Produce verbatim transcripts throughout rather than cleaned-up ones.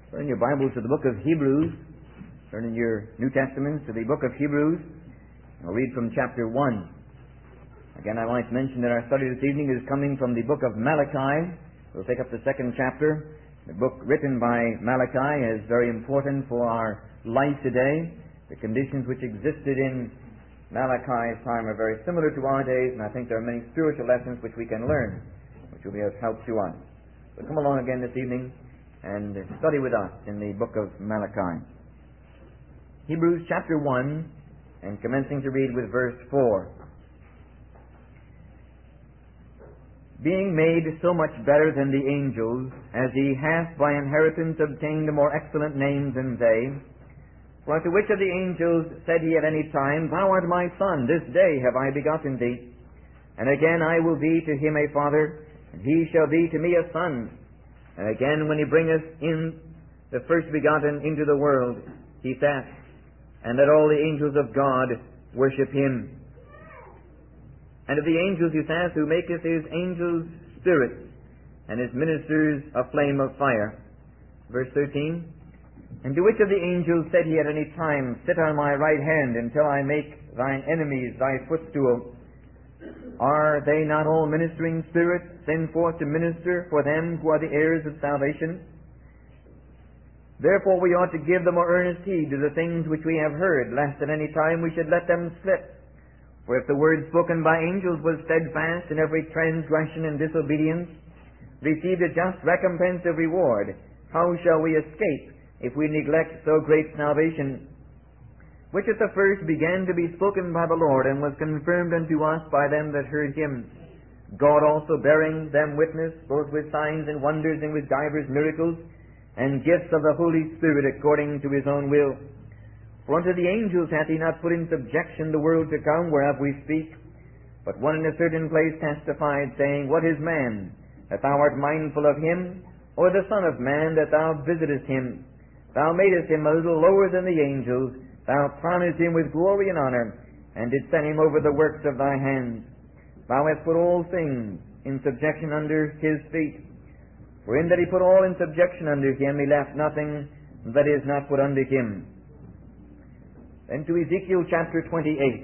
Turn your Bibles to the book of Hebrews. Turn in your New Testaments to the book of Hebrews. I'll read from chapter one. Again, I might mention that our study this evening is coming from the book of Malachi. We'll take up the second chapter. The book written by Malachi is very important for our life today. The conditions which existed in Malachi's time are very similar to our days, and I think there are many spiritual lessons which we can learn, which will be of help to us. So come along again this evening and study with us in the book of Malachi. Hebrews chapter one, and commencing to read with verse four. Being made so much better than the angels, as he hath by inheritance obtained more excellent names than they. For unto which of the angels said he at any time, Thou art my son, this day have I begotten thee. And again I will be to him a father, and he shall be to me a son. And again, when he bringeth in the first begotten into the world, he saith, And that all the angels of God worship him. And of the angels he saith, Who maketh his angels spirits, and his ministers a flame of fire. Verse thirteen, And to which of the angels said he at any time, Sit on my right hand, until I make thine enemies thy footstool? Are they not all ministering spirits, sent forth to minister for them who are the heirs of salvation? Therefore we ought to give the more earnest heed to the things which we have heard, lest at any time we should let them slip. For if the word spoken by angels was steadfast, and every transgression and disobedience received a just recompense of reward, how shall we escape if we neglect so great salvation, which at the first began to be spoken by the Lord, and was confirmed unto us by them that heard him, God also bearing them witness, both with signs and wonders, and with divers miracles, and gifts of the Holy Spirit according to his own will. For unto the angels hath he not put in subjection the world to come, whereof we speak, but one in a certain place testified, saying, What is man, that thou art mindful of him, or the Son of man, that thou visitest him? Thou madest him a little lower than the angels, Thou crownest him with glory and honor, and didst set him over the works of thy hands. Thou hast put all things in subjection under his feet. For in that he put all in subjection under him, he left nothing that is not put under him. Then to Ezekiel chapter twenty-eight.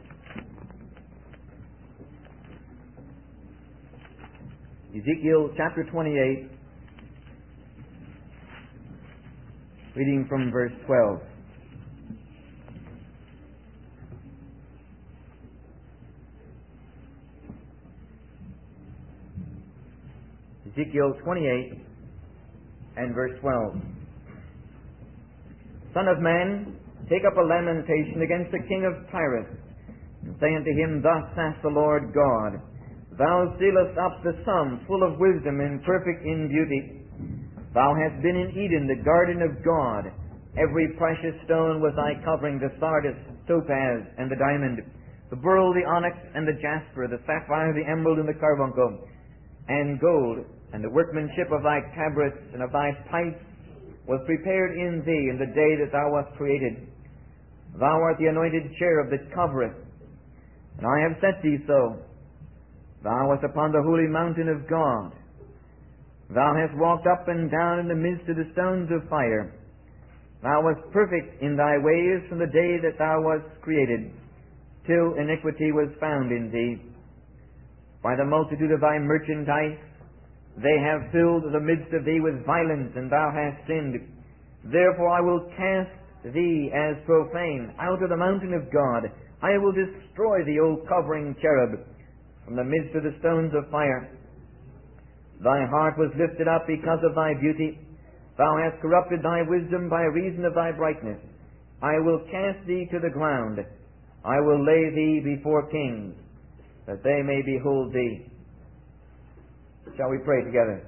Ezekiel chapter twenty-eight, reading from verse twelve. Ezekiel twenty-eight and verse twelve. Son of man, take up a lamentation against the king of Tyrus, and say unto him, Thus saith the Lord God, Thou sealest up the sum, full of wisdom and perfect in beauty. Thou hast been in Eden, the garden of God. Every precious stone was thy covering, the sardis, topaz, and the diamond, the beryl, the onyx, and the jasper, the sapphire, the emerald, and the carbuncle, and gold. And the workmanship of thy tabrets and of thy pipes was prepared in thee in the day that thou wast created. Thou art the anointed cherub that covereth, and I have set thee so. Thou wast upon the holy mountain of God. Thou hast walked up and down in the midst of the stones of fire. Thou wast perfect in thy ways from the day that thou wast created, till iniquity was found in thee. By the multitude of thy merchandise they have filled the midst of thee with violence, and thou hast sinned. Therefore I will cast thee as profane out of the mountain of God. I will destroy the old covering cherub from the midst of the stones of fire. Thy heart was lifted up because of thy beauty. Thou hast corrupted thy wisdom by reason of thy brightness. I will cast thee to the ground. I will lay thee before kings, that they may behold thee. Shall we pray together?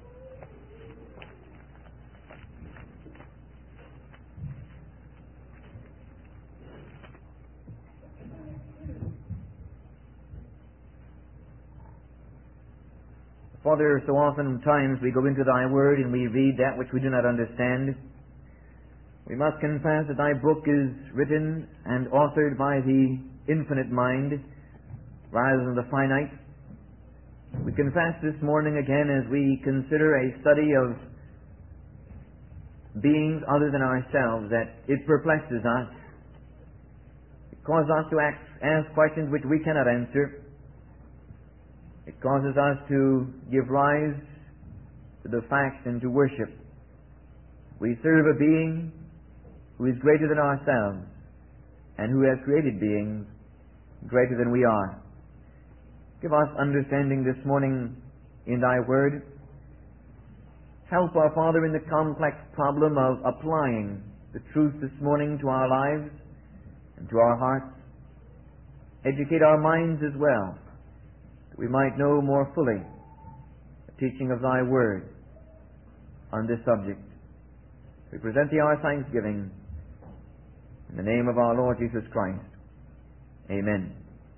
Father, so oftentimes we go into thy word and we read that which we do not understand. We must confess that thy book is written and authored by the infinite mind rather than the finite. We confess this morning again, as we consider a study of beings other than ourselves that it perplexes us. It causes us to ask, ask questions which we cannot answer. It causes us to give rise to the fact and to worship. We serve a being who is greater than ourselves and who has created beings greater than we are. Give us understanding this morning in Thy Word. Help our Father in the complex problem of applying the truth this morning to our lives and to our hearts. Educate our minds as well, that we might know more fully the teaching of Thy Word on this subject. We present Thee our thanksgiving in the name of our Lord Jesus Christ. Amen.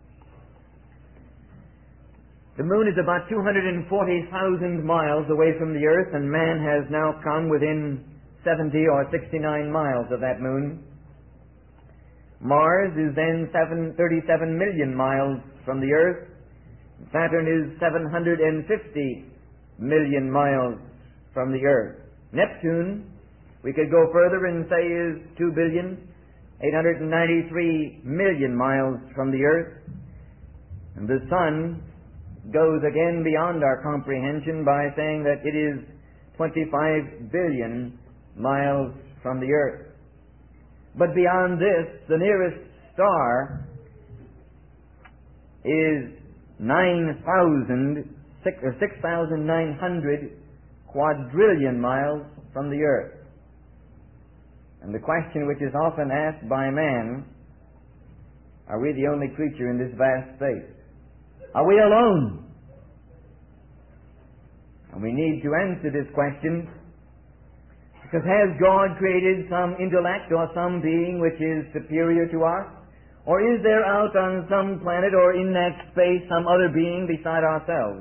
The moon is about two hundred forty thousand miles away from the earth, and man has now come within seventy or sixty-nine miles of that moon. Mars is then thirty-seven million miles from the earth. Saturn is seven hundred fifty million miles from the earth. Neptune, we could go further and say, is two billion eight hundred ninety-three million miles from the earth. And the sun goes again beyond our comprehension by saying that it is twenty-five billion miles from the earth. But beyond this, the nearest star is nine thousand, or six thousand nine hundred quadrillion miles from the earth. And the question which is often asked by man, are we the only creature in this vast space? Are we alone? And we need to answer this question, because has God created some intellect or some being which is superior to us? Or is there out on some planet or in that space some other being beside ourselves?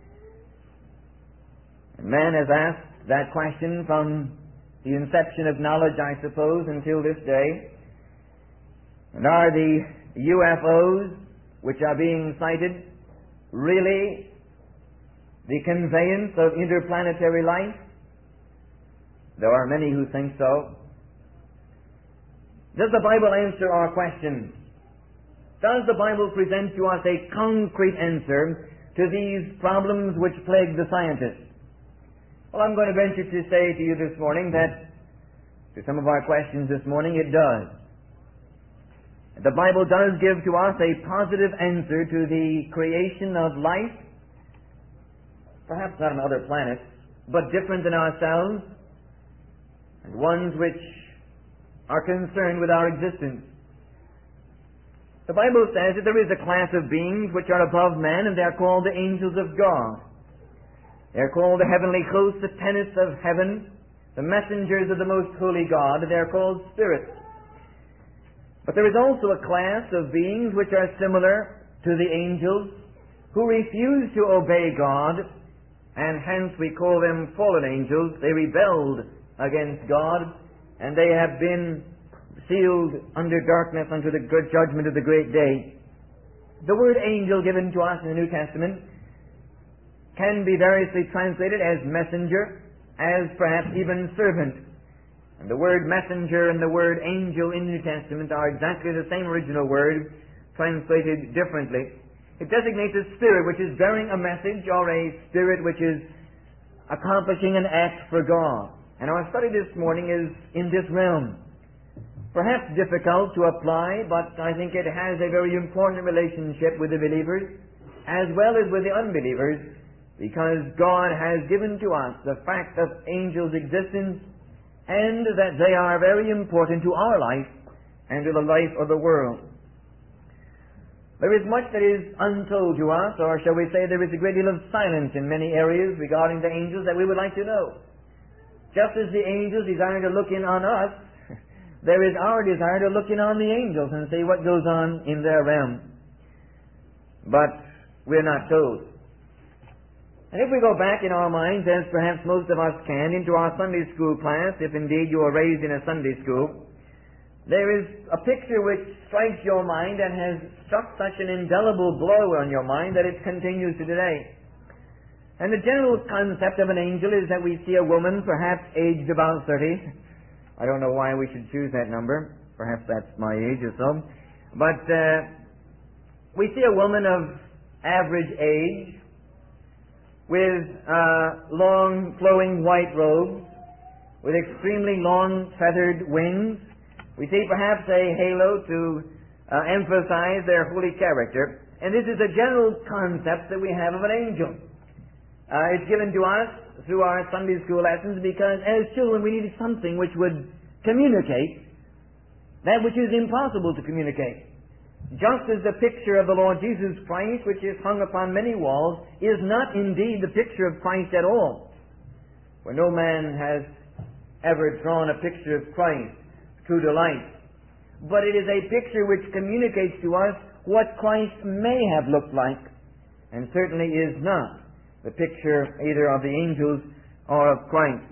And man has asked that question from the inception of knowledge, I suppose, until this day. And are the U F Os which are being sighted really the conveyance of interplanetary life? There are many who think so. Does the Bible answer our questions? Does the Bible present to us a concrete answer to these problems which plague the scientists? Well, I'm going to venture to say to you this morning that to some of our questions this morning, it does. The Bible does give to us a positive answer to the creation of life, perhaps not on other planets, but different than ourselves, and ones which are concerned with our existence. The Bible says that there is a class of beings which are above man, and they are called the angels of God. They are called the heavenly hosts, the tenants of heaven, the messengers of the most holy God. They are called spirits. But there is also a class of beings which are similar to the angels, who refuse to obey God, and hence we call them fallen angels. They rebelled against God, and they have been sealed under darkness unto the good judgment of the great day. The word angel given to us in the New Testament can be variously translated as messenger, as perhaps even servant. And the word messenger and the word angel in the New Testament are exactly the same original word, translated differently. It designates a spirit which is bearing a message, or a spirit which is accomplishing an act for God. And our study this morning is in this realm. Perhaps difficult to apply, but I think it has a very important relationship with the believers as well as with the unbelievers, because God has given to us the fact of angels' existence, and that they are very important to our life and to the life of the world. There is much that is untold to us, or shall we say there is a great deal of silence in many areas regarding the angels that we would like to know. Just as the angels desire to look in on us, there is our desire to look in on the angels and see what goes on in their realm. But we're not told. And if we go back in our minds, as perhaps most of us can, into our Sunday school class, if indeed you were raised in a Sunday school, there is a picture which strikes your mind and has struck such an indelible blow on your mind that it continues to today. And the general concept of an angel is that we see a woman, perhaps aged about thirty, I don't know why we should choose that number. Perhaps that's my age or so. But uh, we see a woman of average age with uh, long flowing white robes, with extremely long feathered wings. We see perhaps a halo to uh, emphasize their holy character. And this is a general concept that we have of an angel. Uh, it's given to us through our Sunday school lessons because as children we needed something which would communicate that which is impossible to communicate. Just as the picture of the Lord Jesus Christ, which is hung upon many walls, is not indeed the picture of Christ at all. For no man has ever drawn a picture of Christ true to life. But it is a picture which communicates to us what Christ may have looked like, and certainly is not the picture either of the angels or of Christ.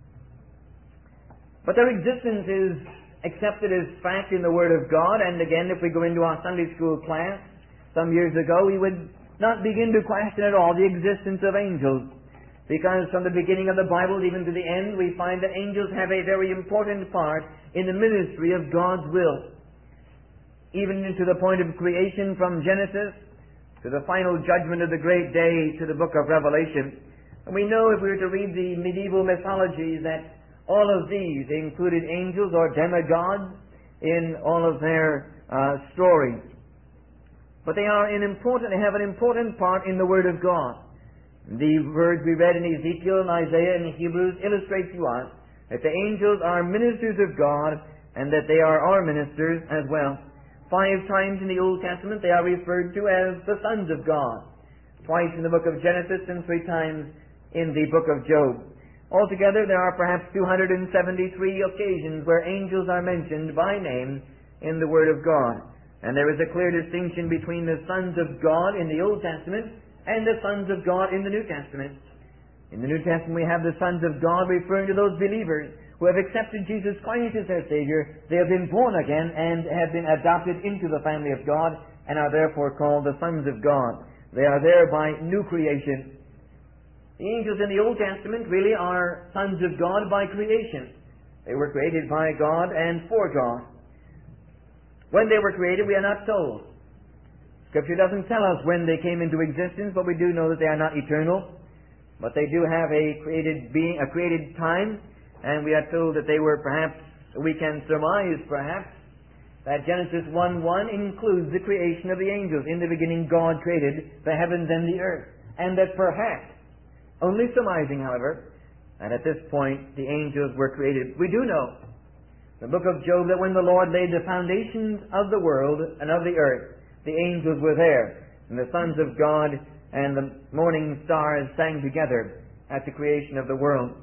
But their existence is accepted as fact in the Word of God, and again, if we go into our Sunday school class some years ago, we would not begin to question at all the existence of angels, because from the beginning of the Bible even to the end, we find that angels have a very important part in the ministry of God's will. Even to the point of creation, from Genesis to the final judgment of the great day to the book of Revelation. And we know, if we were to read the medieval mythologies, that all of these included angels or demigods in all of their uh, stories. But they are an important, they have an important part in the Word of God. The words we read in Ezekiel and Isaiah and Hebrews illustrate to us that the angels are ministers of God and that they are our ministers as well. Five times in the Old Testament they are referred to as the sons of God. Twice in the book of Genesis and three times in the book of Job. Altogether there are perhaps two hundred seventy-three occasions where angels are mentioned by name in the Word of God. And there is a clear distinction between the sons of God in the Old Testament and the sons of God in the New Testament. In the New Testament we have the sons of God referring to those believers who have accepted Jesus Christ as their Savior. They have been born again and have been adopted into the family of God and are therefore called the sons of God. They are thereby new creation. The angels in the Old Testament really are sons of God by creation. They were created by God and for God. When they were created, we are not told. Scripture doesn't tell us when they came into existence, but we do know that they are not eternal. But they do have a created being, a created time, and we are told that they were perhaps, we can surmise perhaps, that Genesis one one includes the creation of the angels. In the beginning God created the heavens and the earth. And that perhaps, only surmising, however, that at this point the angels were created. We do know, in the book of Job, that when the Lord laid the foundations of the world and of the earth, the angels were there, and the sons of God and the morning stars sang together at the creation of the world.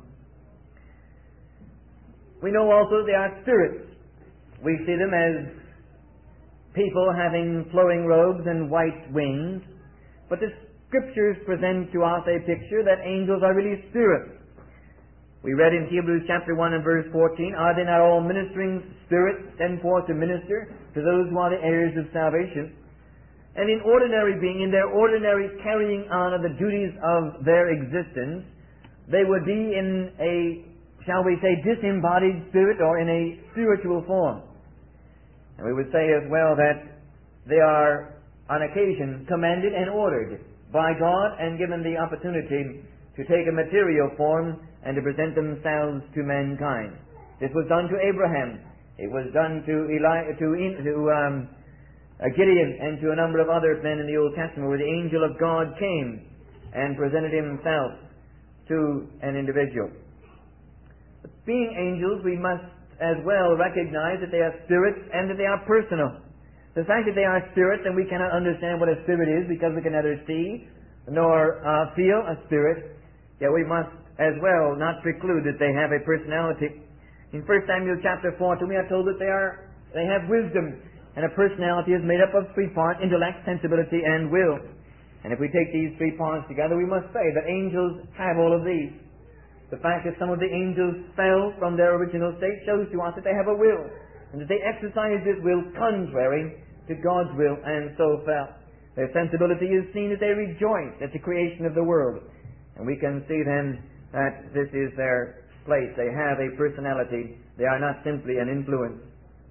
We know also they are spirits. We see them as people having flowing robes and white wings, but the Scriptures present to us a picture that angels are really spirits. We read in Hebrews chapter one and verse fourteen, "Are they not all ministering spirits sent forth to minister to those who are the heirs of salvation?" And in ordinary being, in their ordinary carrying on of the duties of their existence, they would be in a, shall we say, disembodied spirit or in a spiritual form. And we would say as well that they are on occasion commanded and ordered by God and given the opportunity to take a material form and to present themselves to mankind. This was done to Abraham. It was done to Eli, to, to um, Gideon and to a number of other men in the Old Testament, where the angel of God came and presented himself to an individual. But being angels, we must as well recognize that they are spirits and that they are personal. The fact that they are spirits, and we cannot understand what a spirit is because we can neither see nor uh, feel a spirit, yet we must as well not preclude that they have a personality. In First Samuel chapter fourteen, we are told that they are they have wisdom, and a personality is made up of three parts: intellect, sensibility, and will. And if we take these three parts together, we must say that angels have all of these. The fact that some of the angels fell from their original state shows to us that they have a will, and that they exercise this will contrary to God's will, and so fell. Their sensibility is seen that they rejoice at the creation of the world. And we can see then that this is their place. They have a personality. They are not simply an influence.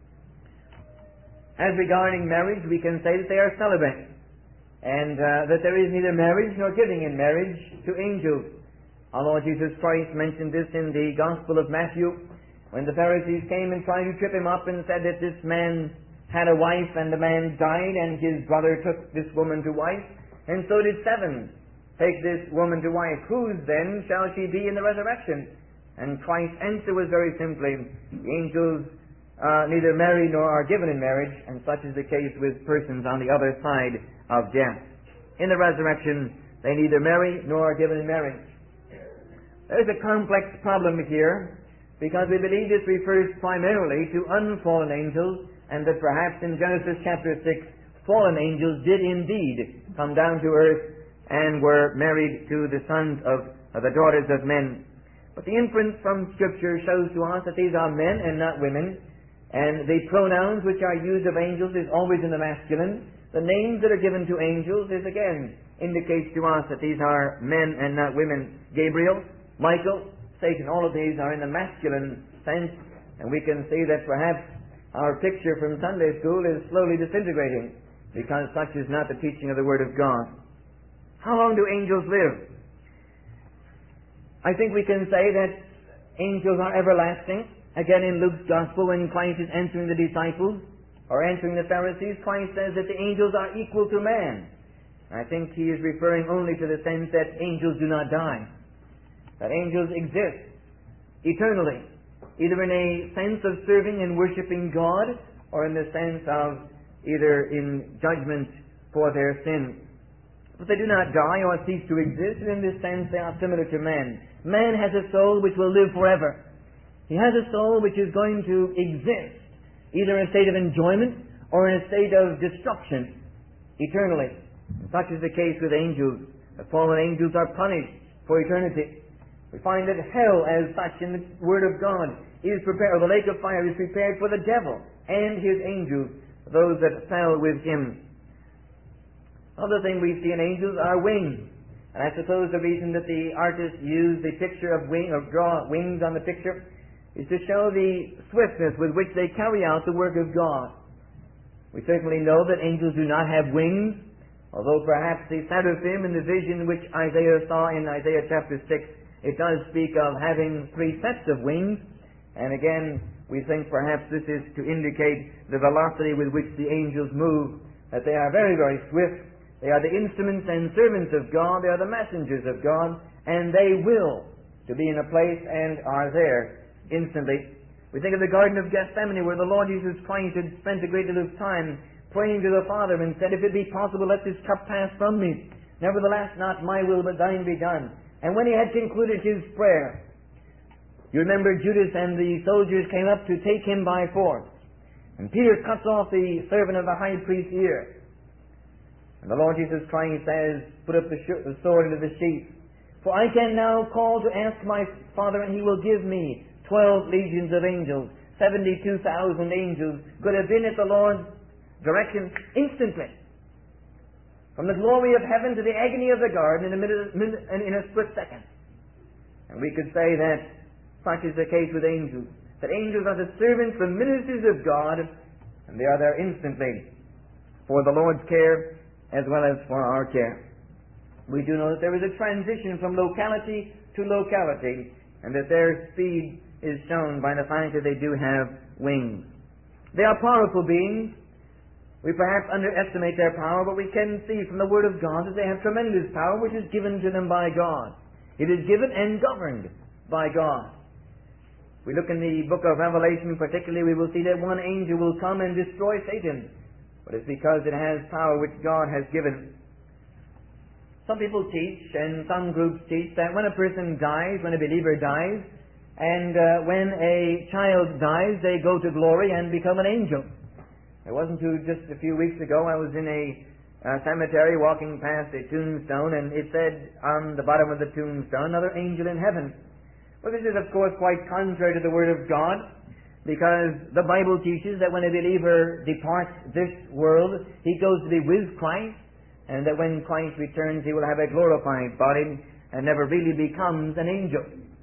As regarding marriage, we can say that they are celibate, and uh, that there is neither marriage nor giving in marriage to angels. Our Lord Jesus Christ mentioned this in the Gospel of Matthew, when the Pharisees came and tried to trip him up and said that this man had a wife, and the man died, and his brother took this woman to wife, and so did seven take this woman to wife. Whose then shall she be in the resurrection? And Christ's answer was very simply, the angels uh, neither marry nor are given in marriage, and such is the case with persons on the other side of death. In the resurrection, they neither marry nor are given in marriage. There's a complex problem here, because we believe this refers primarily to unfallen angels, and that perhaps in Genesis chapter six, fallen angels did indeed come down to earth and were married to the sons of, of the daughters of men. But the inference from Scripture shows to us that these are men and not women, and the pronouns which are used of angels is always in the masculine. The names that are given to angels is again indicates to us that these are men and not women. Gabriel, Michael, Satan, all of these are in the masculine sense, and we can see that perhaps our picture from Sunday school is slowly disintegrating, because such is not the teaching of the Word of God. How long do angels live? I think we can say that angels are everlasting. Again, in Luke's Gospel, when Christ is answering the disciples, or answering the Pharisees, Christ says that the angels are equal to man. I think he is referring only to the sense that angels do not die, that angels exist eternally, either in a sense of serving and worshiping God, or in the sense of either in judgment for their sins. But they do not die or cease to exist, and in this sense they are similar to man. Man has a soul which will live forever. He has a soul which is going to exist, either in a state of enjoyment or in a state of destruction, eternally. And such is the case with angels. The fallen angels are punished for eternity. We find that hell as such in the Word of God is prepared, or the lake of fire is prepared for the devil and his angels, those that fell with him. Another thing we see in angels are wings. And I suppose the reason that the artist used the picture of wing, or draw wings on the picture, is to show the swiftness with which they carry out the work of God. We certainly know that angels do not have wings, although perhaps the seraphim in the vision which Isaiah saw in Isaiah chapter six, it does speak of having three sets of wings. And again, we think perhaps this is to indicate the velocity with which the angels move, that they are very, very swift. They are the instruments and servants of God. They are the messengers of God, and they will to be in a place and are there instantly. We think of the Garden of Gethsemane, where the Lord Jesus Christ had spent a great deal of time praying to the Father and said, "If it be possible, let this cup pass from me. Nevertheless, not my will, but thine be done." And when he had concluded his prayer, you remember Judas and the soldiers came up to take him by force. And Peter cuts off the servant of the high priest's ear. And the Lord Jesus Christ says, "Put up the, sh- the sword into the sheath. For I can now call to ask my Father, and he will give me twelve legions of angels." seventy-two thousand angels could have been at the Lord's direction instantly. From the glory of heaven to the agony of the garden in a, minute, minute, in a split second. And we could say that such is the case with angels. That angels are the servants, the ministers of God, and they are there instantly for the Lord's care as well as for our care. We do know that there is a transition from locality to locality, and that their speed is shown by the fact that they do have wings. They are powerful beings. We perhaps underestimate their power, but we can see from the Word of God that they have tremendous power which is given to them by God. It is given and governed by God. We look in the book of Revelation particularly, we will see that one angel will come and destroy Satan. But it's because it has power which God has given. Some people teach, and some groups teach, that when a person dies, when a believer dies, and uh, when a child dies, they go to glory and become an angel. It wasn't too just a few weeks ago, I was in a uh, cemetery walking past a tombstone, and it said on the bottom of the tombstone, "Another angel in heaven." Well, this is of course quite contrary to the Word of God, because the Bible teaches that when a believer departs this world, he goes to be with Christ, and that when Christ returns, he will have a glorified body and never really becomes an angel.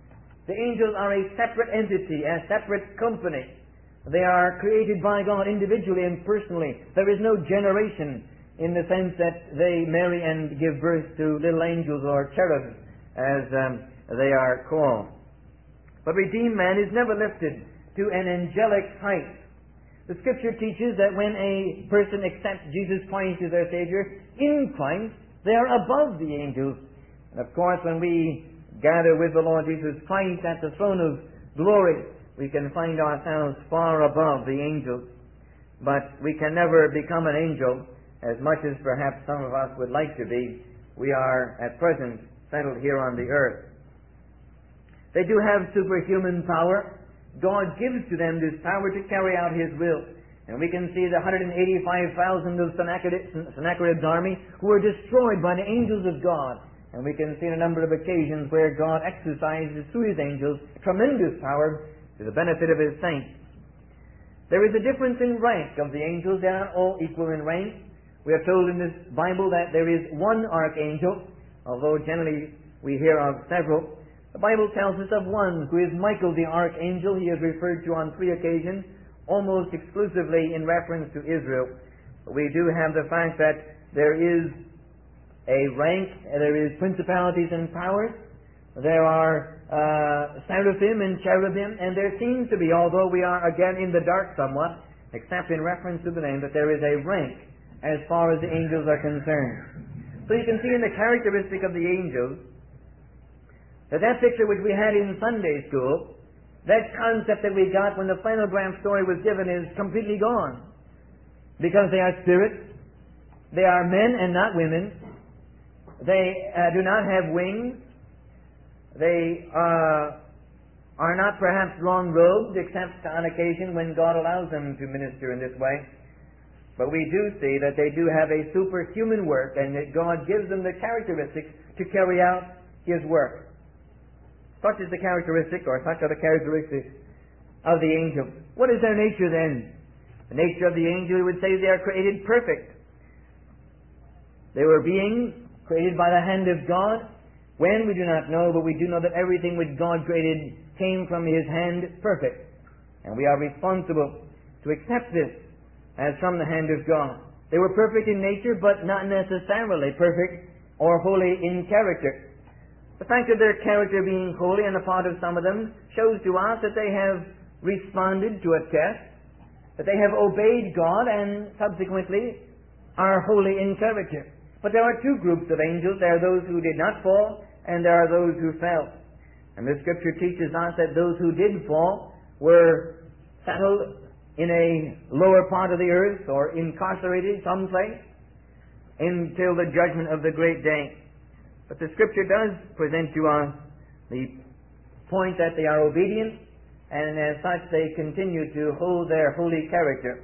The angels are a separate entity, a separate company. They are created by God individually and personally. There is no generation in the sense that they marry and give birth to little angels or cherubs, as um, they are called. But redeemed man is never lifted to an angelic height. The Scripture teaches that when a person accepts Jesus Christ as their Savior, in Christ, they are above the angels. And of course, when we gather with the Lord Jesus Christ at the throne of glory, we can find ourselves far above the angels. But we can never become an angel, as much as perhaps some of us would like to be. We are at present settled here on the earth. They do have superhuman power. God gives to them this power to carry out His will. And we can see the one hundred eighty-five thousand of Sennacherib's army who were destroyed by the angels of God. And we can see in a number of occasions where God exercises through His angels tremendous power to the benefit of His saints. There is a difference in rank of the angels. They are not all equal in rank. We are told in this Bible that there is one archangel, although generally we hear of several. The Bible tells us of one who is Michael the archangel. He is referred to on three occasions, almost exclusively in reference to Israel. But we do have the fact that there is a rank, there is principalities and powers, there are uh, seraphim and cherubim, and there seems to be, although we are again in the dark somewhat, except in reference to the name, that there is a rank as far as the angels are concerned. So you can see in the characteristic of the angels that that picture which we had in Sunday school, that concept that we got when the flannel graph story was given, is completely gone. Because they are spirits, they are men and not women, they uh, do not have wings, they uh, are not perhaps long-robed, except on occasion when God allows them to minister in this way. But we do see that they do have a superhuman work, and that God gives them the characteristics to carry out His work. Such is the characteristic, or such are the characteristics of the angel. What is their nature then? The nature of the angel, we would say they are created perfect. They were beings created by the hand of God. When, we do not know, but we do know that everything which God created came from His hand perfect. And we are responsible to accept this as from the hand of God. They were perfect in nature, but not necessarily perfect or holy in character. The fact of their character being holy on the part of some of them shows to us that they have responded to a test, that they have obeyed God and subsequently are holy in character. But there are two groups of angels. There are those who did not fall, and there are those who fell. And the Scripture teaches us that those who did fall were settled in a lower part of the earth, or incarcerated someplace, until the judgment of the great day. But the Scripture does present to us the point that they are obedient, and as such they continue to hold their holy character.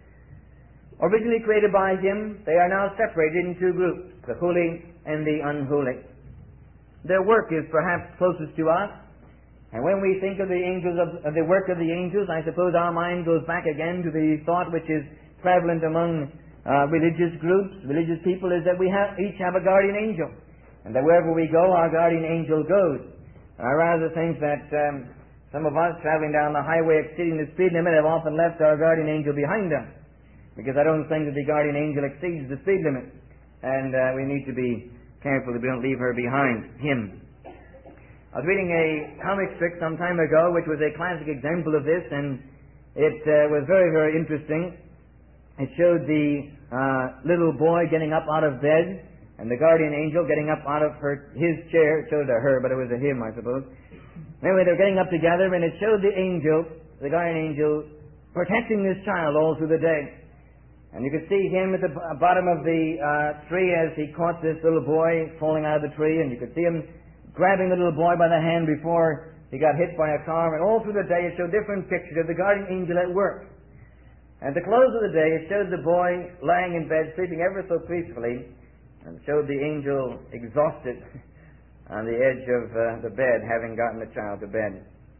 Originally created by Him, they are now separated in two groups, the holy and the unholy. Their work is perhaps closest to us, and when we think of the angels of, of the work of the angels, I suppose our mind goes back again to the thought which is prevalent among uh, religious groups, religious people, is that we have each have a guardian angel. And that wherever we go, our guardian angel goes. And I rather think that um, some of us traveling down the highway exceeding the speed limit have often left our guardian angel behind us. Because I don't think that the guardian angel exceeds the speed limit. And uh, we need to be careful that we don't leave her behind him. I was reading a comic strip some time ago which was a classic example of this, and it uh, was very, very interesting. It showed the uh, little boy getting up out of bed, and the guardian angel getting up out of her his chair. It showed a her, but it was a him, I suppose. Anyway, they were getting up together, and it showed the angel, the guardian angel, protecting this child all through the day. And you could see him at the bottom of the uh, tree as he caught this little boy falling out of the tree, and you could see him grabbing the little boy by the hand before he got hit by a car. And all through the day it showed different pictures of the guardian angel at work. And at the close of the day it showed the boy lying in bed, sleeping ever so peacefully, and showed the angel exhausted on the edge of uh, the bed, having gotten the child to bed.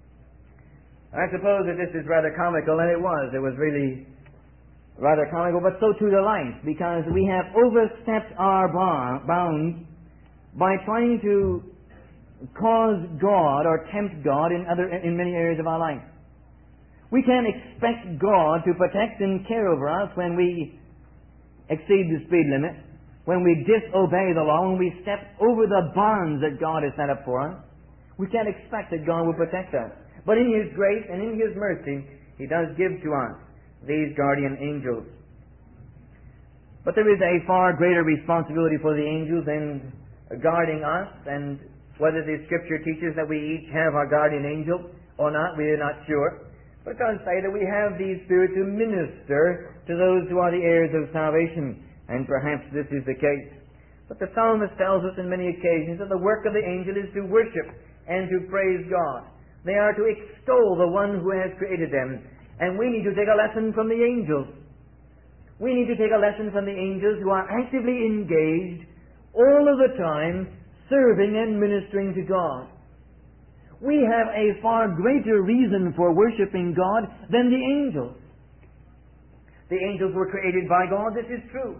I suppose that this is rather comical, and it was. It was really rather comical, but so to the life, because we have overstepped our bar, bounds by trying to cause God or tempt God in other in many areas of our life. We can't expect God to protect and care over us when we exceed the speed limit, when we disobey the law, when we step over the bonds that God has set up for us. We can't expect that God will protect us. But in His grace and in His mercy, He does give to us these guardian angels. But there is a far greater responsibility for the angels in guarding us, and whether the Scripture teaches that we each have our guardian angel or not, we are not sure. But it does say that we have these spirits to minister to those who are the heirs of salvation, and perhaps this is the case. But the psalmist tells us in many occasions that the work of the angel is to worship and to praise God. They are to extol the one who has created them. And we need to take a lesson from the angels. We need to take a lesson from the angels who are actively engaged all of the time serving and ministering to God. We have a far greater reason for worshiping God than the angels. The angels were created by God, this is true.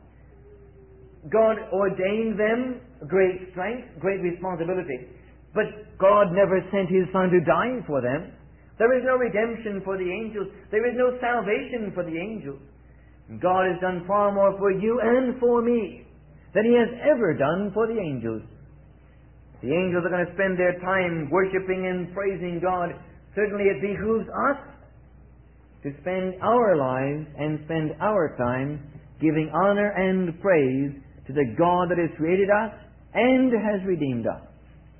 God ordained them great strength, great responsibility. But God never sent His Son to die for them. There is no redemption for the angels. There is no salvation for the angels. God has done far more for you and for me than He has ever done for the angels. The angels are going to spend their time worshiping and praising God. Certainly it behooves us to spend our lives and spend our time giving honor and praise to the God that has created us and has redeemed us.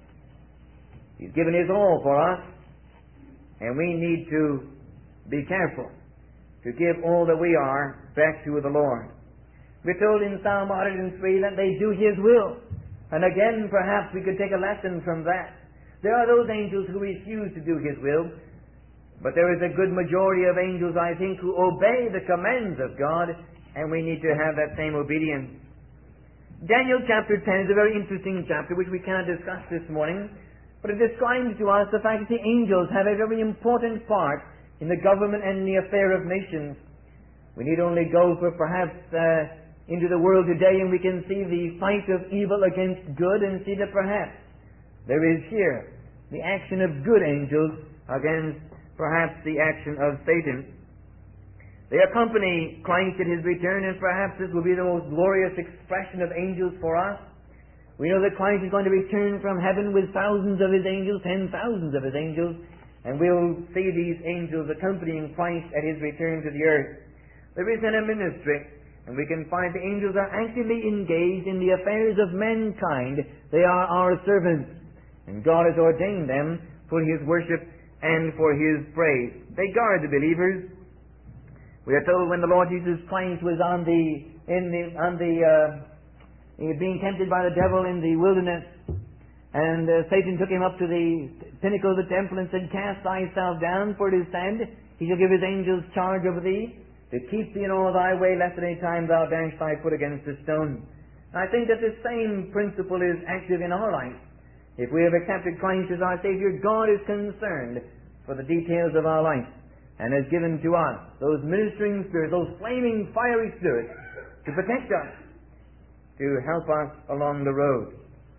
He's given His all for us, and we need to be careful to give all that we are back to the Lord. We're told in Psalm one hundred three that they do His will. And again, perhaps we could take a lesson from that. There are those angels who refuse to do His will, but there is a good majority of angels, I think, who obey the commands of God, and we need to have that same obedience. Daniel chapter ten is a very interesting chapter which we cannot discuss this morning, but it describes to us the fact that the angels have a very important part in the government and the affair of nations. We need only go for perhaps uh, into the world today and we can see the fight of evil against good and see that perhaps there is here the action of good angels against perhaps the action of Satan. They accompany Christ at His return, and perhaps this will be the most glorious expression of angels for us. We know that Christ is going to return from heaven with thousands of His angels, ten thousands of His angels, and we'll see these angels accompanying Christ at His return to the earth. There is then a ministry, and we can find the angels are actively engaged in the affairs of mankind. They are our servants, and God has ordained them for His worship and for His praise. They guard the believers. We are told when the Lord Jesus Christ was on the in the on the uh, he was being tempted by the devil in the wilderness, and uh, Satan took him up to the pinnacle of the temple and said, "Cast thyself down, for it is said, He shall give His angels charge over thee, to keep thee in all thy way, lest at any time thou dash thy foot against a stone." I think that the same principle is active in our life. If we have accepted Christ as our Savior, God is concerned for the details of our life, and has given to us those ministering spirits, those flaming, fiery spirits, to protect us, to help us along the road.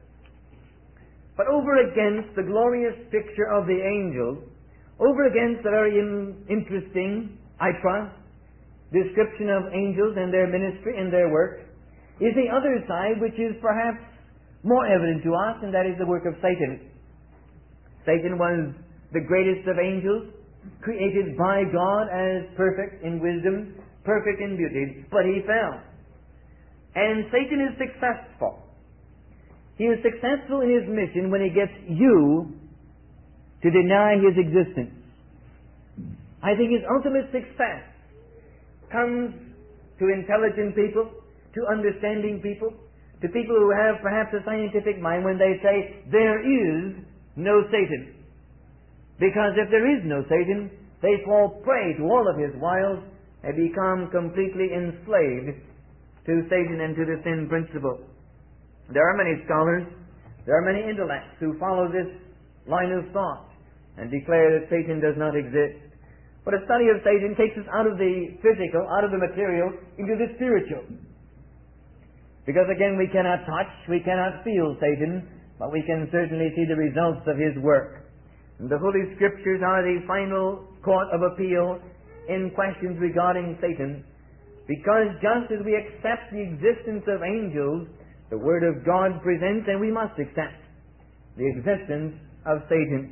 But over against the glorious picture of the angels, over against the very in- interesting, I trust, description of angels and their ministry and their work, is the other side which is perhaps more evident to us, and that is the work of Satan. Satan was the greatest of angels, created by God as perfect in wisdom, perfect in beauty, but he fell. And Satan is successful. He is successful in his mission when he gets you to deny his existence. I think his ultimate success comes to intelligent people, to understanding people, to people who have perhaps a scientific mind when they say, there is no Satan. Because if there is no Satan, they fall prey to all of his wiles and become completely enslaved to Satan and to the sin principle. There are many scholars, there are many intellects who follow this line of thought and declare that Satan does not exist. But a study of Satan takes us out of the physical, out of the material, into the spiritual. Because again, we cannot touch, we cannot feel Satan, but we can certainly see the results of his work. And the Holy Scriptures are the final court of appeal in questions regarding Satan, because just as we accept the existence of angels, the Word of God presents, and we must accept, the existence of Satan.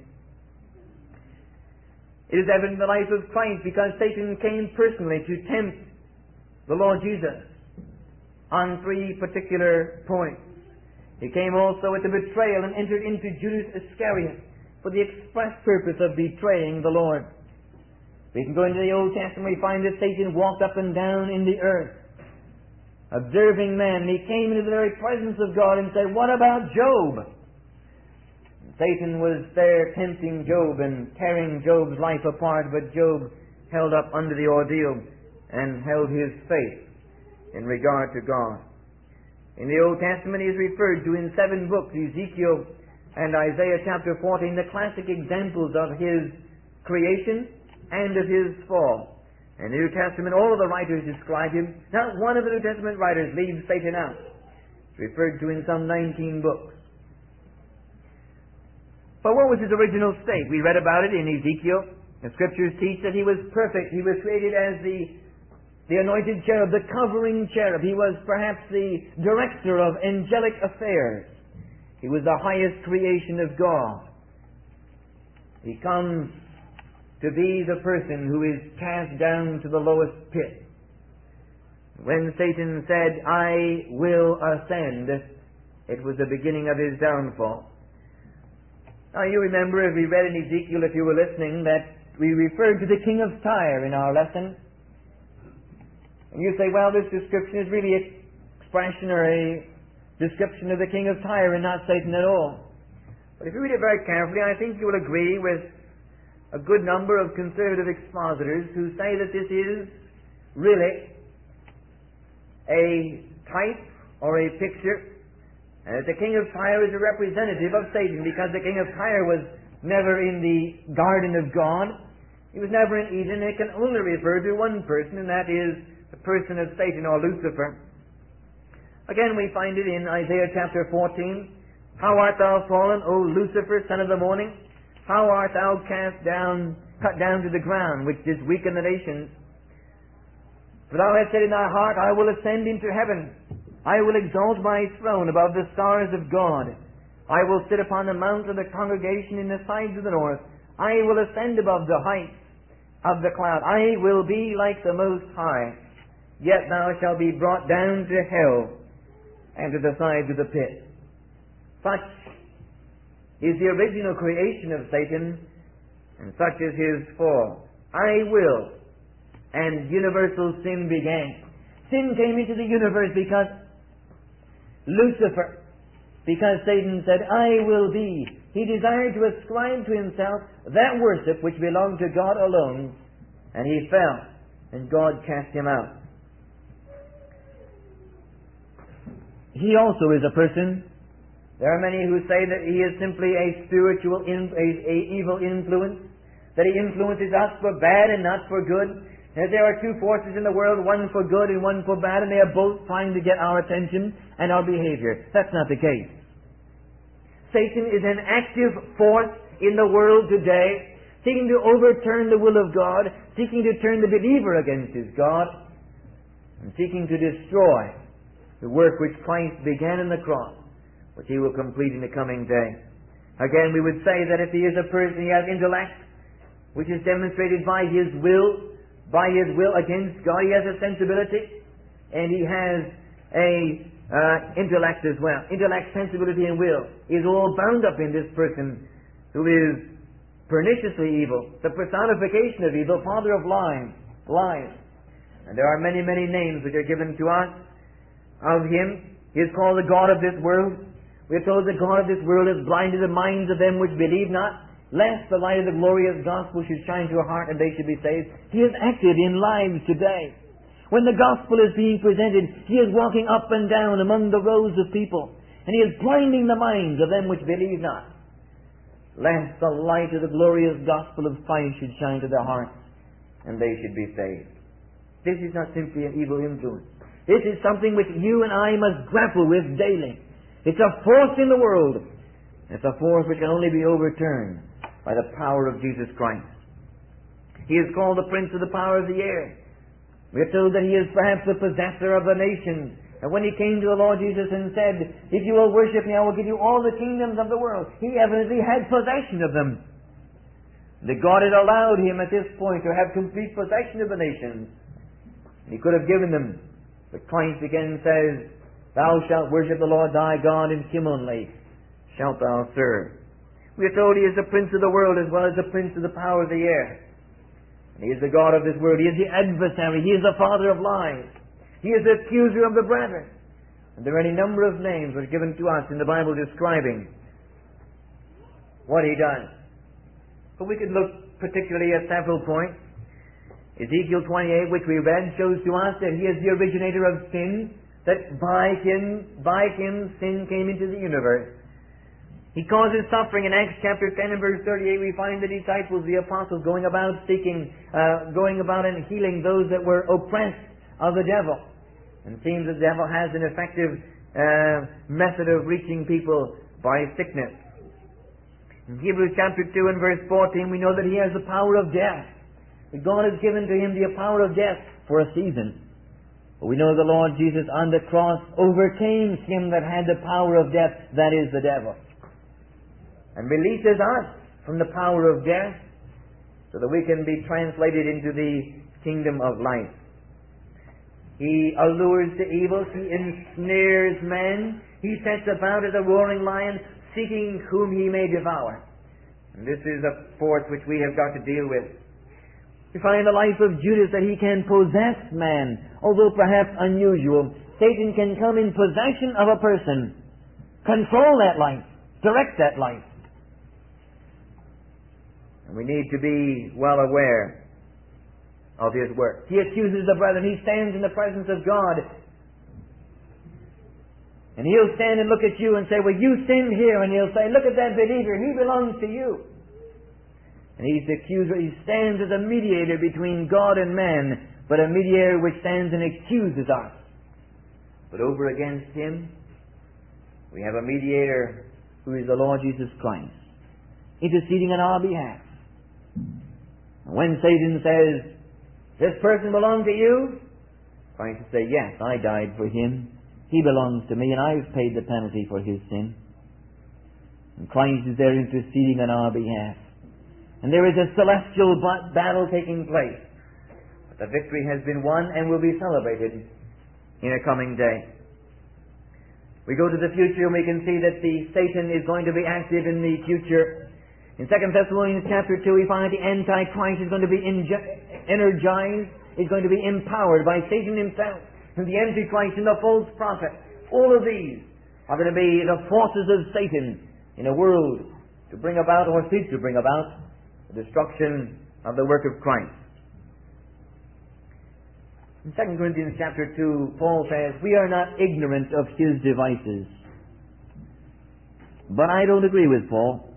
It is evident in the life of Christ because Satan came personally to tempt the Lord Jesus on three particular points. He came also at the betrayal and entered into Judas Iscariot for the express purpose of betraying the Lord. We can go into the Old Testament, we find that Satan walked up and down in the earth, observing men, and he came into the very presence of God and said, "What about Job?" Satan was there tempting Job and tearing Job's life apart, but Job held up under the ordeal and held his faith in regard to God. In the Old Testament he is referred to in seven books, Ezekiel and Isaiah chapter fourteen, the classic examples of his creation and of his fall. In the New Testament, all of the writers describe him. Not one of the New Testament writers leaves Satan out. It's referred to in some nineteen books. But what was his original state? We read about it in Ezekiel. The Scriptures teach that he was perfect. He was created as the, the anointed cherub, the covering cherub. He was perhaps the director of angelic affairs. He was the highest creation of God. He comes to be the person who is cast down to the lowest pit. When Satan said, "I will ascend," it was the beginning of his downfall. Now you remember, as we read in Ezekiel, if you were listening, that we referred to the king of Tyre in our lesson. And you say, well, this description is really an expression or a description of the king of Tyre and not Satan at all. But if you read it very carefully, I think you will agree with a good number of conservative expositors who say that this is really a type or a picture. And the king of Tyre is a representative of Satan, because the king of Tyre was never in the garden of God. He was never in Eden. It can only refer to one person, and that is the person of Satan or Lucifer. Again, we find it in Isaiah chapter fourteen. "How art thou fallen, O Lucifer, son of the morning? How art thou cast down, cut down to the ground, which didst weaken the nations? For thou hast said in thy heart, I will ascend into heaven. I will exalt my throne above the stars of God. I will sit upon the mount of the congregation in the sides of the north. I will ascend above the heights of the cloud. I will be like the Most High. Yet thou shalt be brought down to hell and to the sides of the pit." Such is the original creation of Satan, and such is his fall. I will, and universal sin began. Sin came into the universe because Lucifer, because Satan said, "I will be." He desired to ascribe to himself that worship which belonged to God alone, and he fell, and God cast him out. He also is a person. There are many who say that he is simply a spiritual, in, a, a evil influence, that he influences us for bad and not for good. And there are two forces in the world, one for good and one for bad, and they are both trying to get our attention and our behavior. That's not the case. Satan is an active force in the world today, seeking to overturn the will of God, seeking to turn the believer against his God, and seeking to destroy the work which Christ began in the cross, which he will complete in the coming day. Again, we would say that if he is a person, he has intellect, which is demonstrated by his will, by his will against God. He has a sensibility, and he has a uh, intellect as well. Intellect, sensibility, and will is all bound up in this person who is perniciously evil, the personification of evil, father of lies, lies. And there are many, many names which are given to us of him. He is called the God of this world. We are told the God of this world has blinded the minds of them which believe not, lest the light of the glorious gospel should shine to a heart and they should be saved. He is active in lives today. When the gospel is being presented, he is walking up and down among the rows of people, and he is blinding the minds of them which believe not, lest the light of the glorious gospel of Christ should shine to their hearts and they should be saved. This is not simply an evil influence. This is something which you and I must grapple with daily. It's a force in the world It's a force which can only be overturned by the power of Jesus Christ. He is called the Prince of the Power of the Air. We are told that He is perhaps the possessor of the nations. And when He came to the Lord Jesus and said, "If you will worship Me, I will give you all the kingdoms of the world," He evidently had possession of them. That God had allowed Him at this point to have complete possession of the nations. And He could have given them. But Christ again says, "Thou shalt worship the Lord thy God, and Him only shalt thou serve." We are told He is the Prince of the world as well as the Prince of the power of the air. And He is the God of this world. He is the adversary. He is the father of lies. He is the accuser of the brethren. And there are any number of names which are given to us in the Bible describing what He does. But we could look particularly at several points. Ezekiel twenty-eight, which we read, shows to us that He is the originator of sin, that by Him, by Him sin came into the universe. He causes suffering. In Acts chapter ten and verse thirty-eight, we find the disciples, the apostles, going about seeking, uh, going about and healing those that were oppressed of the devil. And it seems the devil has an effective uh, method of reaching people by sickness. In Hebrews chapter two and verse fourteen, we know that he has the power of death. That God has given to him the power of death for a season. But we know the Lord Jesus on the cross overcame him that had the power of death, that is the devil, and releases us from the power of death so that we can be translated into the kingdom of life. He allures to evil. He ensnares men. He sets about as a roaring lion, seeking whom he may devour. And this is a force which we have got to deal with. We find in the life of Judas that he can possess man, although perhaps unusual. Satan can come in possession of a person, control that life, direct that life. And we need to be well aware of his work. He accuses the brethren. He stands in the presence of God. And he'll stand and look at you and say, "Well, you sinned here." And he'll say, "Look at that believer. He belongs to you." And he's the accuser. He stands as a mediator between God and man, but a mediator which stands and accuses us. But over against him, we have a mediator who is the Lord Jesus Christ, interceding on our behalf. When Satan says, "This person belongs to you," Christ will say, "Yes, I died for him. He belongs to me, and I've paid the penalty for his sin." And Christ is there interceding on our behalf. And there is a celestial battle taking place. But the victory has been won and will be celebrated in a coming day. We go to the future and we can see that the Satan is going to be active in the future. In Second Thessalonians chapter two, we find the Antichrist is going to be energized, is going to be empowered by Satan himself, and the Antichrist and the false prophet. All of these are going to be the forces of Satan in a world to bring about, or seek to bring about, the destruction of the work of Christ. In Second Corinthians chapter two, Paul says, "We are not ignorant of his devices." But I don't agree with Paul.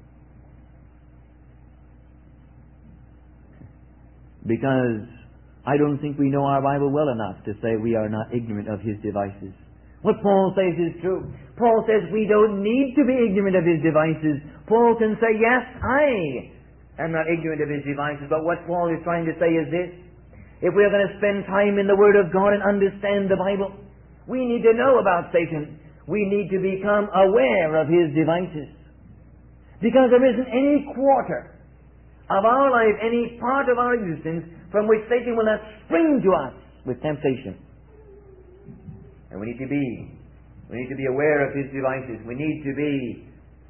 Because I don't think we know our Bible well enough to say we are not ignorant of his devices. What Paul says is true. Paul says we don't need to be ignorant of his devices. Paul can say, "Yes, I am not ignorant of his devices." But what Paul is trying to say is this: if we are going to spend time in the Word of God and understand the Bible, we need to know about Satan. We need to become aware of his devices. Because there isn't any quarter of our life, any part of our existence, from which Satan will not spring to us with temptation. And we need to be, we need to be aware of his devices. We need to be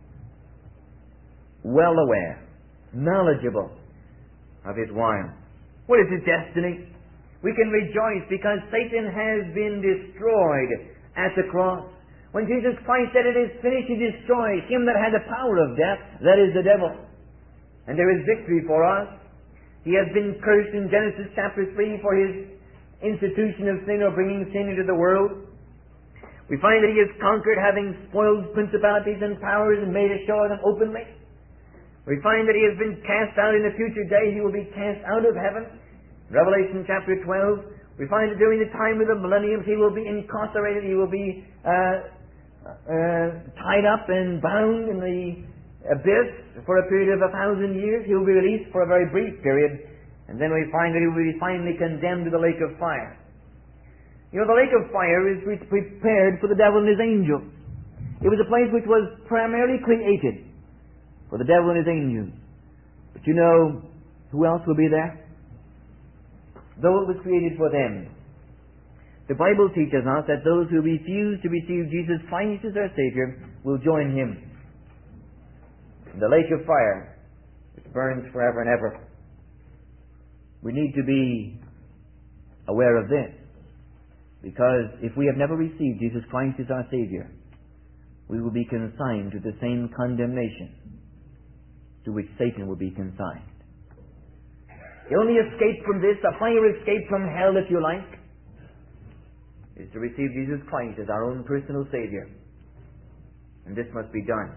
well aware, knowledgeable of his wiles. What is his destiny? We can rejoice because Satan has been destroyed at the cross. When Jesus Christ said, "It is finished," he destroyed him that had the power of death, that is the devil. And there is victory for us. He has been cursed in Genesis chapter three for his institution of sin, or bringing sin into the world. We find that he has conquered, having spoiled principalities and powers and made a show of them openly. We find that he has been cast out. In the future day he will be cast out of heaven. Revelation chapter twelve, we find that during the time of the millennium he will be incarcerated, he will be uh, uh, tied up and bound in the abyss for a period of a thousand years. He will be released for a very brief period, and then we find that he will be finally condemned to the lake of fire. You know, the lake of fire is prepared for the devil and his angels. It was a place which was primarily created for the devil and his angels. But you know who else will be there? Though it was created for them. The Bible teaches us that those who refuse to receive Jesus Christ as their Savior will join Him in the lake of fire, which burns forever and ever. We need to be aware of this, because if we have never received Jesus Christ as our Savior, we will be consigned to the same condemnation to which Satan will be consigned. The only escape from this, a higher escape from hell, if you like, is to receive Jesus Christ as our own personal Savior. And this must be done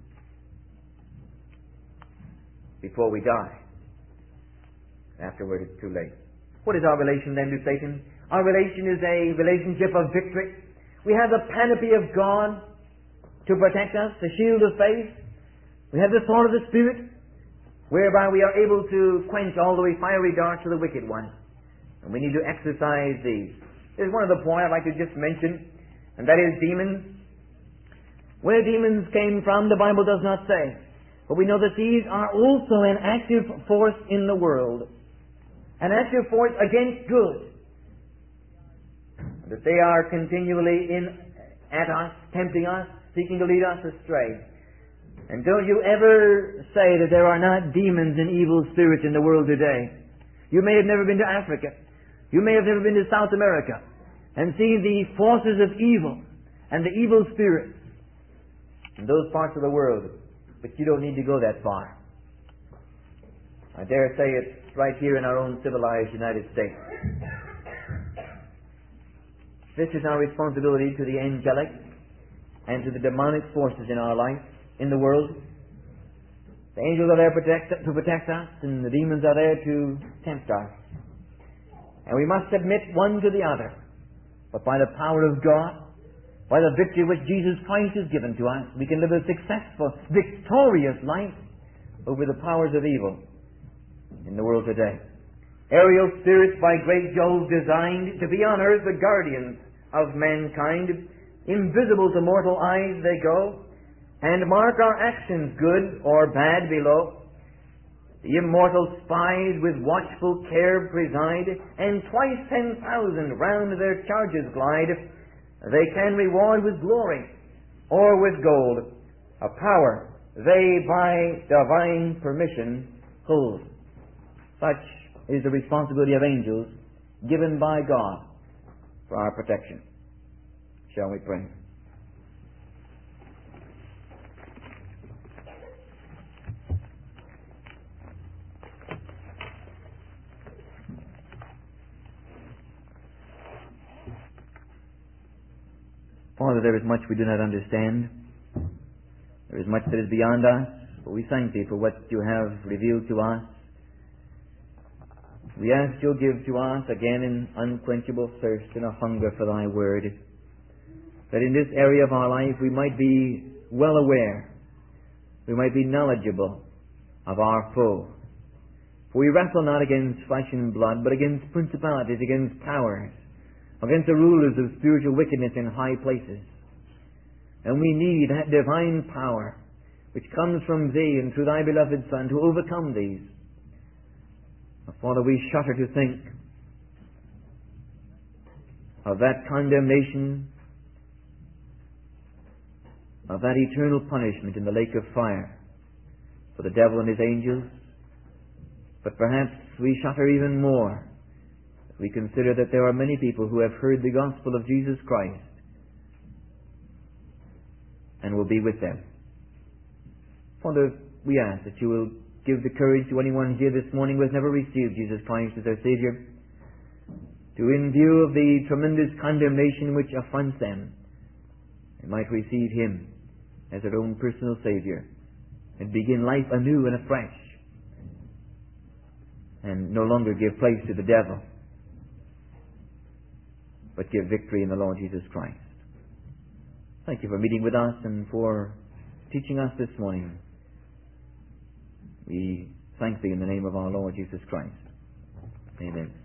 before we die. Afterward, it's too late. What is our relation then to Satan? Our relation is a relationship of victory. We have the panoply of God to protect us, the shield of faith. We have the sword of the Spirit, whereby we are able to quench all the fiery darts of the wicked one. And we need to exercise these. There's one other point I'd like to just mention, and that is demons. Where demons came from, the Bible does not say. But we know that these are also an active force in the world. An active force against good. That they are continually in at us, tempting us, seeking to lead us astray. And don't you ever say that there are not demons and evil spirits in the world today. You may have never been to Africa. You may have never been to South America and seen the forces of evil and the evil spirits in those parts of the world. But you don't need to go that far. I dare say it's right here in our own civilized United States. This is our responsibility to the angelic and to the demonic forces in our life, in the world. The angels are there protect, to protect us, and the demons are there to tempt us. And we must submit one to the other. But by the power of God, by the victory which Jesus Christ has given to us, we can live a successful, victorious life over the powers of evil in the world today. Aerial spirits by great Jove designed to be on earth the guardians of mankind. Invisible to mortal eyes they go, and mark our actions good or bad below. The immortal spies with watchful care preside, and twice ten thousand round their charges glide. They can reward with glory or with gold, a power they by divine permission hold. Such is the responsibility of angels given by God for our protection. Shall we pray? Father, there is much we do not understand. There is much that is beyond us, but we thank Thee for what You have revealed to us. We ask You'll give to us again an unquenchable thirst and a hunger for Thy Word, that in this area of our life we might be well aware, we might be knowledgeable of our foe. For we wrestle not against flesh and blood, but against principalities, against powers, against the rulers of spiritual wickedness in high places. And we need that divine power which comes from Thee and through Thy beloved Son to overcome these. Father, we shudder to think of that condemnation, of that eternal punishment in the lake of fire for the devil and his angels. But perhaps we shudder even more if we consider that there are many people who have heard the gospel of Jesus Christ and will be with them. Father, we ask that You will give the courage to anyone here this morning who has never received Jesus Christ as their Savior, to, in view of the tremendous condemnation which affronts them, they might receive Him as their own personal Savior and begin life anew and afresh, and no longer give place to the devil, but give victory in the Lord Jesus Christ. Thank you for meeting with us and for teaching us this morning. We thank Thee in the name of our Lord Jesus Christ. Amen.